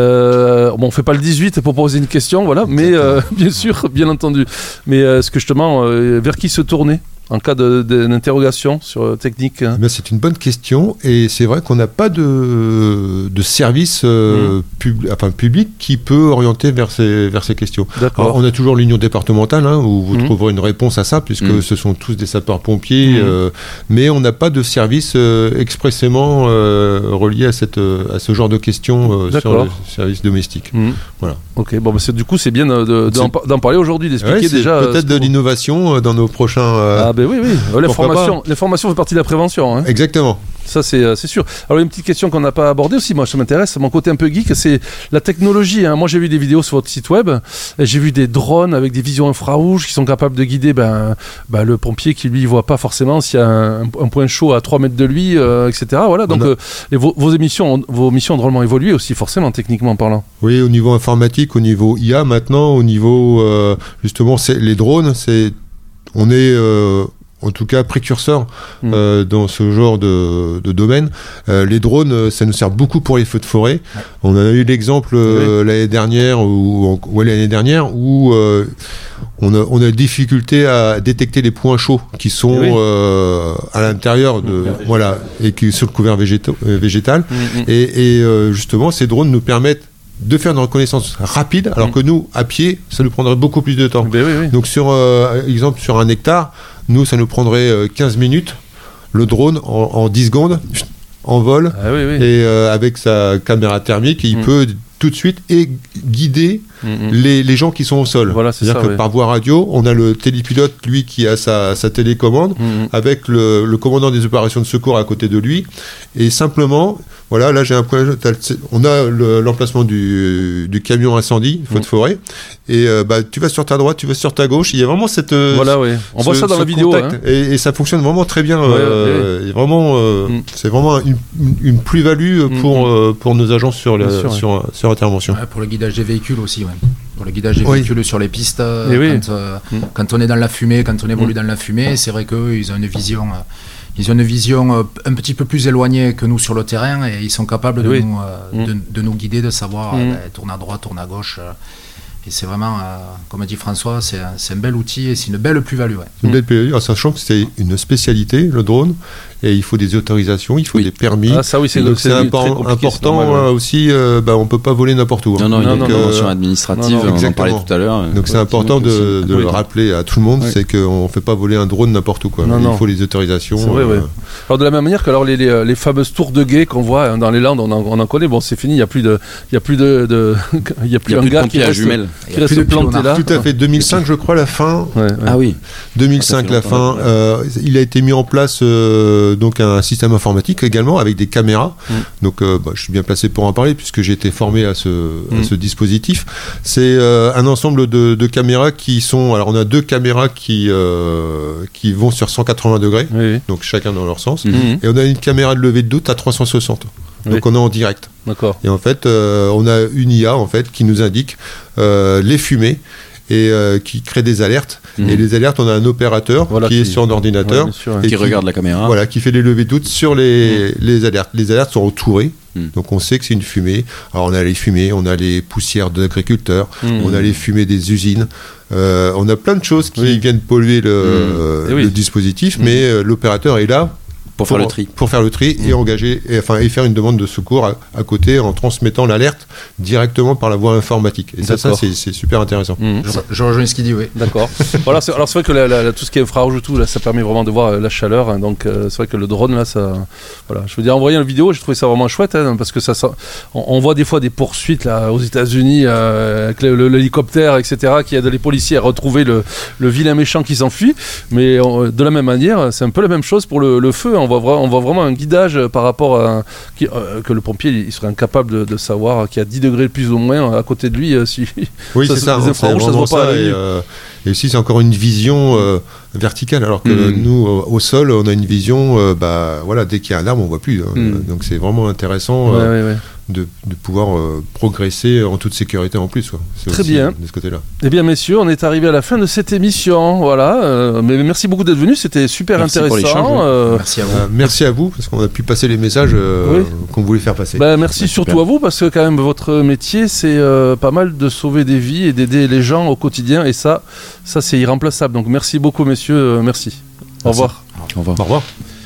Euh, bon, on fait pas le dix-huit pour poser une question, voilà, mais euh, bien sûr, bien entendu. Mais euh, est-ce que justement, euh, vers qui se tourner en cas de, de, d'interrogation sur euh, technique hein. Eh bien, c'est une bonne question, et c'est vrai qu'on n'a pas de, de service euh, mmh. pub, enfin, public qui peut orienter vers ces, vers ces questions. Alors, on a toujours l'union départementale, hein, où vous mmh. trouverez une réponse à ça, puisque mmh. ce sont tous des sapeurs-pompiers, mmh. euh, mais on n'a pas de service euh, expressément euh, relié à, cette, à ce genre de questions euh, sur le service domestique. Mmh. Voilà. Ok, bon, bah c'est, du coup, c'est bien de, de, d'en, d'en parler aujourd'hui, d'expliquer ouais, déjà. Peut-être de l'innovation euh, dans nos prochains. Euh, ah, ben oui, oui. Euh, l'information, l'information fait partie de la prévention. Hein. Exactement. Ça, c'est, c'est sûr. Alors, une petite question qu'on n'a pas abordée aussi, moi, ça m'intéresse, mon côté un peu geek, c'est la technologie. Hein. Moi, j'ai vu des vidéos sur votre site web, et j'ai vu des drones avec des visions infrarouges qui sont capables de guider ben, ben, le pompier qui, lui, ne voit pas forcément s'il y a un, un point chaud à trois mètres de lui, euh, et cetera. Voilà. Donc, a... euh, et vos, vos, émissions, vos missions ont drôlement évolué aussi, forcément, techniquement parlant. Oui, au niveau informatique, au niveau I A maintenant, au niveau, euh, justement, c'est, les drones, c'est, on est... Euh, en tout cas précurseur mmh. euh, dans ce genre de, de domaine. Euh, les drones, ça nous sert beaucoup pour les feux de forêt. Ouais. On a eu l'exemple euh, oui. l'année dernière, ou ouais, l'année dernière, où euh, on a, on a difficulté à détecter les points chauds qui sont oui. euh, à l'intérieur de, mmh. voilà, et qui sur le couvert végétal. végétal. Mmh. Et, et euh, justement, ces drones nous permettent de faire une reconnaissance rapide, alors mmh. que nous, à pied, ça nous prendrait beaucoup plus de temps. Ben oui, oui. Donc, sur euh, exemple, sur un hectare, nous, ça nous prendrait euh, quinze minutes. Le drone, en, en dix secondes, en vol, ah, oui, oui. et euh, avec sa caméra thermique, il mmh. peut tout de suite et guider mmh. les, les gens qui sont au sol. Voilà, c'est C'est-à-dire ça, que oui. par voie radio, on a le télépilote, lui, qui a sa, sa télécommande, mmh. avec le, le commandant des opérations de secours à côté de lui. Et simplement, voilà, là j'ai un point. On a le, l'emplacement du, du camion incendie, feu mmh. de forêt. Et euh, bah, tu vas sur ta droite, tu vas sur ta gauche. Il y a vraiment cette. Voilà, oui. On ce, voit ça dans la vidéo. Hein. Et, et ça fonctionne vraiment très bien. Ouais, euh, ouais. Vraiment, euh, mmh. c'est vraiment une, une plus-value pour, mmh. euh, pour nos agents sur, la, sûr, sur, ouais. sur intervention. Ouais, pour le guidage des véhicules aussi, ouais. Pour le guidage des oui. véhicules sur les pistes, quand, oui. euh, mmh. quand on est dans la fumée, quand on évolue mmh. dans la fumée, c'est vrai qu'eux, ils ont une vision. Euh, Ils ont une vision euh, un petit peu plus éloignée que nous sur le terrain, et ils sont capables de, oui. nous, euh, mmh. de, de nous guider, de savoir mmh. euh, bah, tourne à droite, tourne à gauche. Euh, Et c'est vraiment, euh, comme a dit François, c'est un, c'est un bel outil et c'est une belle plus-value. Ouais. Une belle plus-value, en sachant que c'est une spécialité, le drone, et il faut des autorisations, il faut Oui. des permis. Ah, ça oui, c'est, Donc c'est c'est très impor- compliqué, c'est important normal, ouais. euh, aussi, euh, bah, on ne peut pas voler n'importe où. hein. Non, non, il y a Non, une non, convention non. administrative, Non, non, on en exactement. parlait tout à l'heure. Donc c'est Ouais, important qui de, aussi. de Oui. le rappeler à tout le monde, Oui. c'est qu'on ne fait pas voler un drone n'importe où. Quoi. Non, il non. faut les autorisations. C'est vrai, euh, ouais. Alors de la même manière que alors, les, les, les fameuses tours de guet qu'on voit dans les Landes, on en, on en connaît, bon c'est fini, il n'y a plus de... Il y a plus de, de il y a plus Il y a un plus de gars qui pompiers à reste, jumelles. Il y qui a reste plus de planté pilonnards. là. Tout à fait, deux mille cinq je crois, la fin. Ouais, ouais. Ah oui. deux mille cinq Ça fait la longtemps, fin, là. euh, il a été mis en place euh, donc un système informatique également avec des caméras. Mm. Donc euh, bah, je suis bien placé pour en parler puisque j'ai été formé à ce, Mm. à ce dispositif. C'est euh, un ensemble de, de caméras qui sont, alors on a deux caméras qui euh, qui vont sur cent quatre-vingts degrés, Oui, oui. donc chacun dans leur sens. Mhm. Mhm. Et on a une caméra de levée de doute à trois cent soixante. Donc Oui. on est en direct. D'accord. Et en fait, euh, on a une I A en fait qui nous indique euh, les fumées et euh, qui crée des alertes. Mhm. Et les alertes, on a un opérateur Voilà, qui, qui- est sur un ordinateur Ouais, bien sûr, ouais. et Qui regarde la caméra. voilà, qui fait les levées de doute sur les, les alertes. Les alertes sont entourées, Mm. donc on sait que c'est une fumée. Alors on a les fumées, on a les poussières d'agriculteurs, Mhm. on a les fumées des usines. Euh, on a plein de choses qui Oui. viennent polluer le, euh, Eh oui. le dispositif, Mm. mais euh, l'opérateur est là Pour faire le tri. pour faire le tri et engager et, enfin, et faire une demande de secours à, à côté en transmettant l'alerte directement par la voie informatique. Et ça, ça D'accord. c'est, c'est super intéressant. Mhm. Je, je rejoins ce qu'il dit, oui. D'accord. Voilà, c'est, alors c'est vrai que la, la- la- tout ce qui est infrarouge et tout, là, ça permet vraiment de voir euh, la chaleur. hein, donc euh, c'est vrai que le drone, là, ça. Voilà. Je veux dire, en voyant la vidéo, j'ai trouvé ça vraiment chouette, hein, parce que ça, ça- on, on voit des fois des poursuites là, aux États-Unis euh, avec le- le- l'hélicoptère, et cetera, qui aide les policiers à retrouver le, le vilain méchant qui s'enfuit. Mais on- de la même manière, c'est un peu la même chose pour le, le feu. On voit, vra- on voit vraiment un guidage par rapport à. Qui, euh, que le pompier, il serait incapable de, de savoir qu'il y a dix degrés plus ou moins à côté de lui. euh, si, Oui, Ça c'est se- ça. les hein, infrarouges, c'est ça se vraiment voit pas à l'œil et, nu. euh, et aussi, c'est encore une vision euh, verticale, alors que Mm. nous, au, au sol, on a une vision. euh, bah, voilà, dès qu'il y a un arbre, on voit plus. hein. Mm. Donc c'est vraiment intéressant Ouais, euh, ouais, ouais. de, de pouvoir euh, progresser en toute sécurité en plus. Quoi. C'est Très aussi, bien. euh, de ce côté-là. Eh bien, messieurs, on est arrivé à la fin de cette émission. Voilà. euh, mais merci beaucoup d'être venus. C'était super Merci pour intéressant. l'échange, oui. euh, Merci à vous. Euh, merci à vous parce qu'on a pu passer les messages euh, Oui. qu'on voulait faire passer. bah, merci Ouais, surtout super. à vous parce que quand même votre métier c'est euh, pas mal de sauver des vies et d'aider les gens au quotidien et ça, ça c'est irremplaçable. Donc merci beaucoup messieurs, euh, merci. Au Merci. revoir. Au revoir. Au revoir.